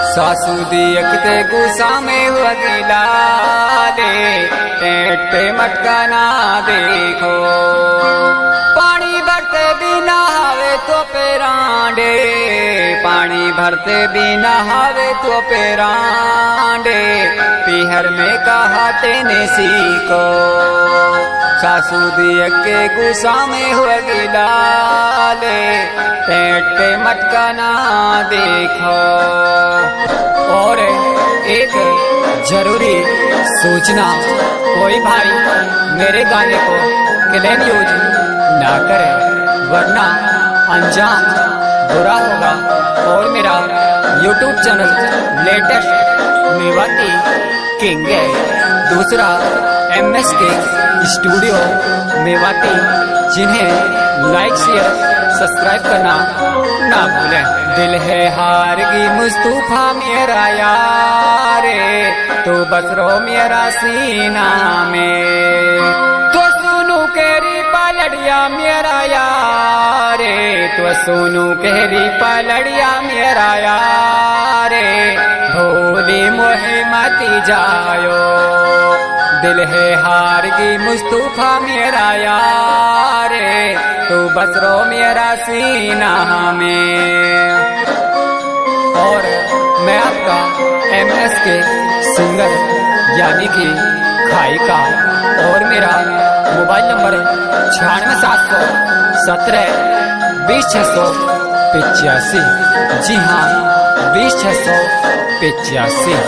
सासू देखते गुस्सा में हुआ गिला दे, पेट पे मटका ना देखो। पानी भरते बिना हवे तो पेरांडे, पानी भरते बिना हवे तो पेरांडे। पीहर में कहा तेने सीखो, सासू देख के गुस्सा में हुआ गिला ले, पेट पे मटका ना देखो। और एक जरूरी सूचना, कोई भाई मेरे गाने को क्लेम यूज ना करे, वरना अंजाम बुरा होगा। और मेरा YouTube channel latest Mewati king है, दूसरा MSK स्टूडियो मेवाती, जिन्हें लाइक शेयर सब्सक्राइब करना ना भूलें। दिल है हारगी मुस्तफा मेरा यारे, तो बस रो मेरा सीना में। तो सुनू केरी पलड़िया मेरा यारे, तो सुनू केरी पलड़िया मेरा यारे। भोली मोहे मती जायो, दिल है हारगी मुस्तफा मेरा यारे, तो बस रो मेरा सीना में। और मैं आपका MSK सिंगर यानी कि खाइका, और मेरा मोबाइल नंबर 96,717,20,685। जी हाँ, 20,685।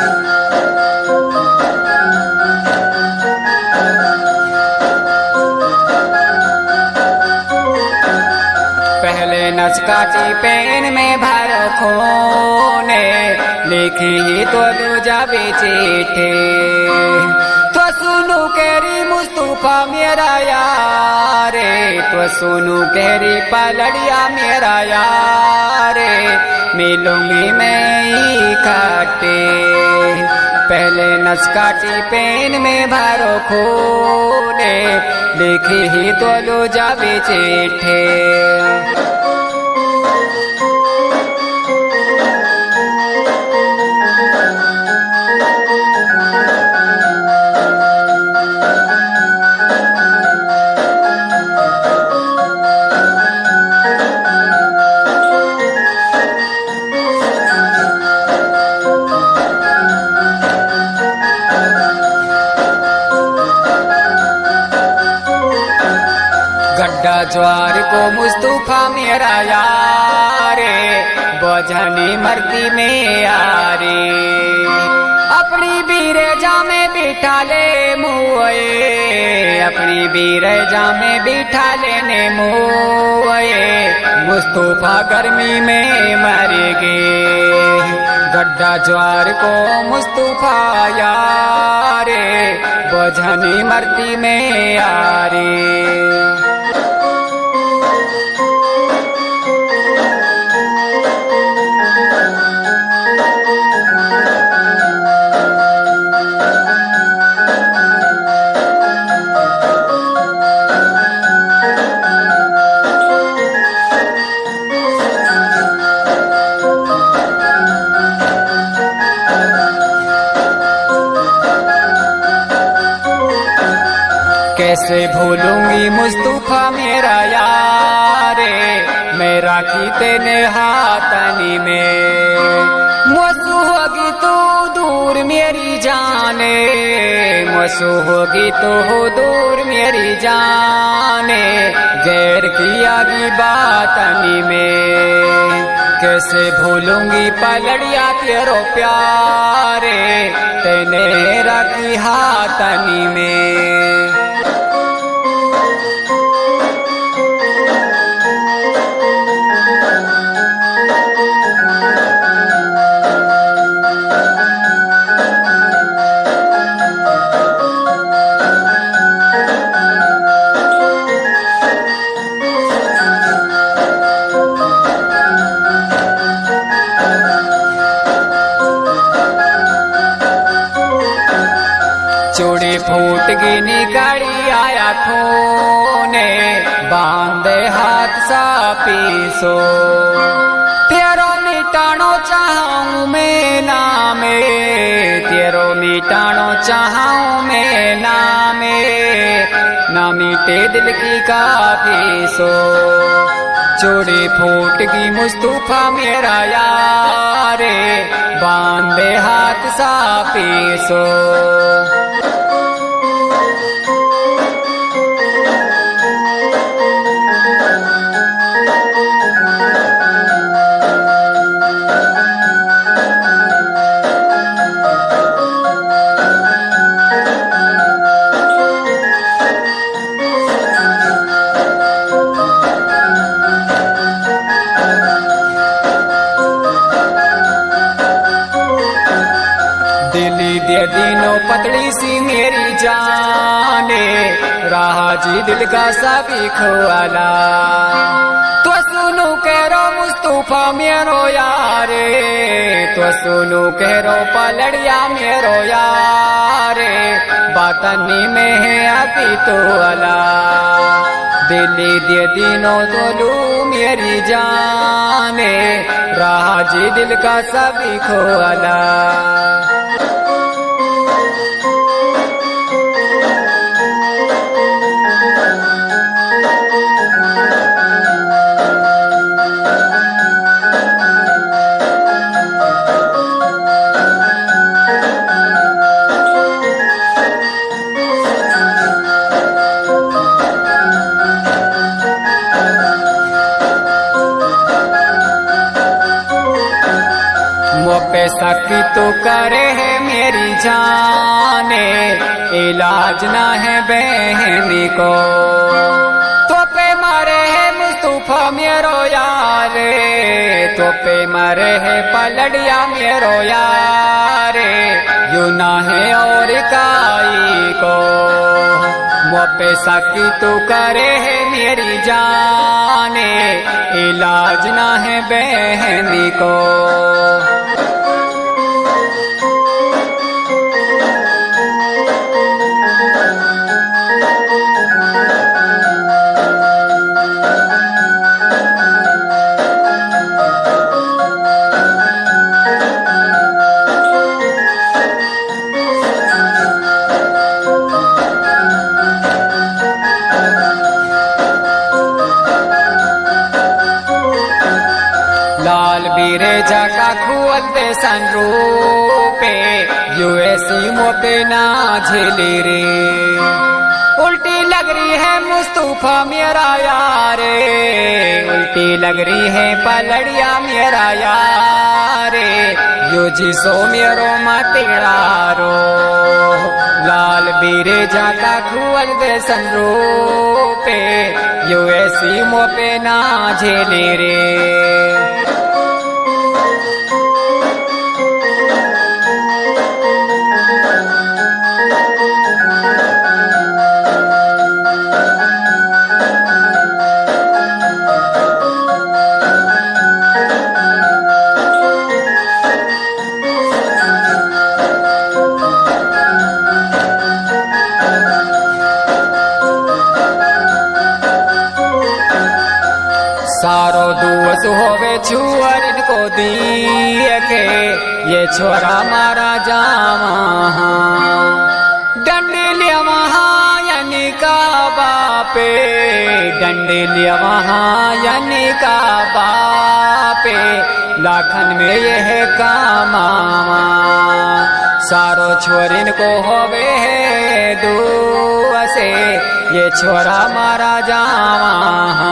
नच काटी पेन में भर खोने, लिखी तो दूजा बेचेठे। तो सुनू केरी मुस्तफा मेरा यारे, तो सुनू केरी पलड़िया मेरा यारे। मिलूंगी मैं ही काटे, पहले नच काटी पेन में भरो खोने, लिखी ही तो दूजा बेचेठे। गड्ढा ज्वार को मुस्तफा मेरा यारे, बोझनी मरती में यारे। अपनी बीरेजा में बिठा ले मुए, अपनी बीरेजा में बिठा लेने मुए। मुस्तफा गर्मी में मर गए, गड्ढा ज्वार को मुस्तफा यारे, बोझनी मरती में यारे। कैसे भूलूंगी मुस्तफा मेरा यारे, मैं राखी तेने हाथनी में। मसू होगी तो दूर मेरी जाने, मसू होगी तो दूर मेरी जाने। गैर किया की बातनी में, कैसे भूलूंगी पलड़िया तेरो प्यारे, तेने राखी हाथनी में। चूड़ी फूट गई निगाड़ी आया खूने, बांधे हाथ सा पीसो। तेरा मिटा मिटानो चाहूँ मैं नामे, तेरो मिटानो चाहूँ मैं नामे, ना मिटे दिल की काफी सो, चोरी फूट की मुस्तफा मेरा यारे, बांधे हाथ साफी सो। दिली दे दिनों पतली सी मेरी जाने, रहा जी दिल का सभी खोला, तो सुनो करो मुस्तफा मेरो यारे, तो सुनो करो पलड़िया मेरो यारे, बातनी में है अभी तो अला, दिली दे दिनों तो लू मेरी जाने, रहा जी दिल का सभी खोला। पे सकी तो करे है मेरी जाने, इलाज ना है बहनी को, तो पे मरे है मुस्तफा मेरो यारे, तो पे मरे है पलड़िया मेरो यारे, यू ना है और काई को, वो पे सकी तो करे है मेरी जाने, इलाज ना है बहनी को। लाल बीरे जाका खुअल दे संरूपे, यूएसी मोपे ना झेली रे, उल्टी लग रही है मुस्तफा मेरा यारे, उल्टी लग रही है पलड़िया मेरा यारे, यो जिसो मेरो मतेड़ारो, लाल बीरे जाका खुअल दे संरूपे, यूएसी मोपे ना झेली रे। सारो दुअस होवे छुअर इनको दिए के, ये छोरा मारा जामा, डंडे वहाँ यानी का बापे, डंडे वहाँ यानी का बापे, लाखन में यह कामामा, सारो छोरिन को होवे है दुअसे, ये छोरा मारा जामा।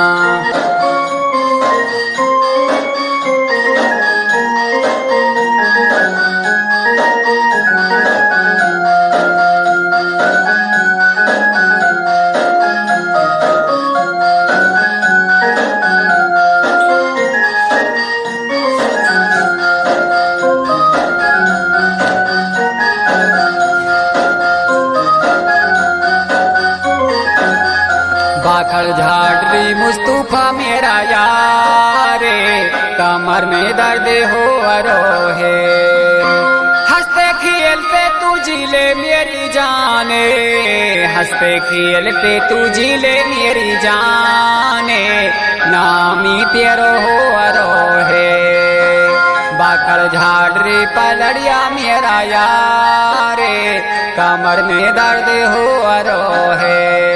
बाखड़ झाड़ी मुस्तफा मेरा यारे, कमर में दर्द हो रोहे, हंसते खेलते तू जिले मेरी जाने, हंसते खेलते तू जिले मेरी जाने, नामी तेरो हो रोहे। जाकर झाड़री पलड़िया मेरा यारे, कमर में दर्द हो रो है।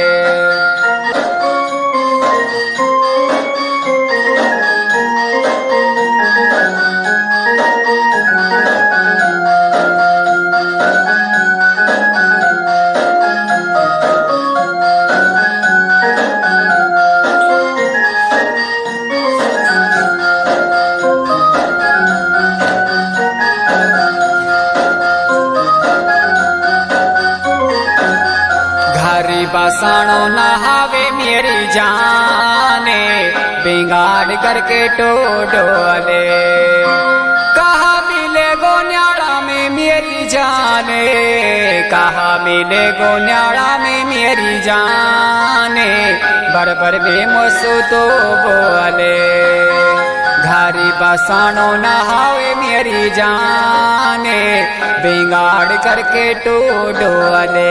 बसानो नहावे मेरी जाने, बिगाड़ करके टोडोले। कहा मिले गोन्याड़ा में मेरी जाने, कहा मिले गोन्याड़ा में मेरी जाने, बरबर बेमसु तो बोले। घारी बसानो नहावे मेरी जाने, बिगाड़ करके टोडोले।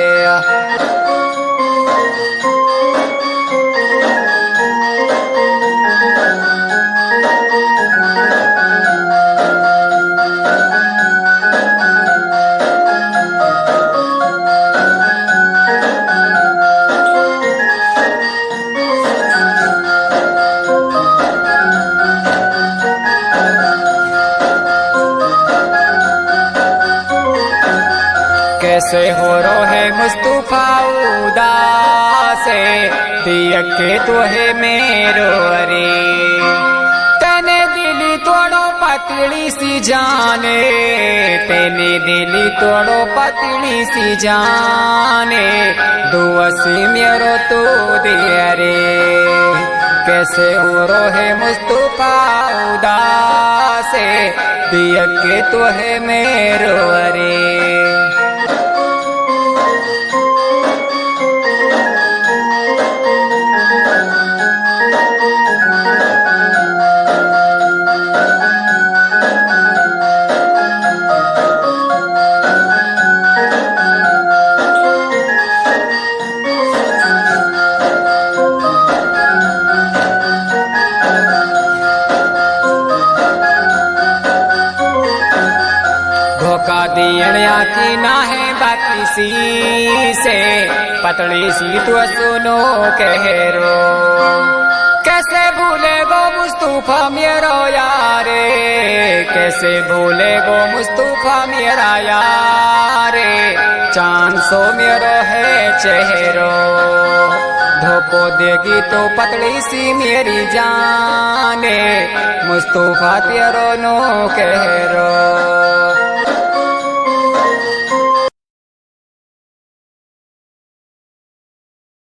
कैसे हो रोहे मुस्तफा उदासे, दिया के तो है मेरो रे। तेने दिली तोड़ो पतली सी जाने, तेने दिली तोड़ो पतली सी जाने, दुआसी मेरो तो दिया रे। कैसे हो रोहे मुस्तफा उदासे, दिया के तो है मेरो रे। धोखा दिया की ना है बाकी सी से, पतली सी तो सुनो कहरो। कैसे भूले गो मुस्तफा मेरो यारे, कैसे भूले गो मुस्तफा मेरा यारे, चांद सो मेरो है चेहरो। धोखो देगी तो पतली सी मेरी जाने, मुस्तफा तेरो नो कहरो।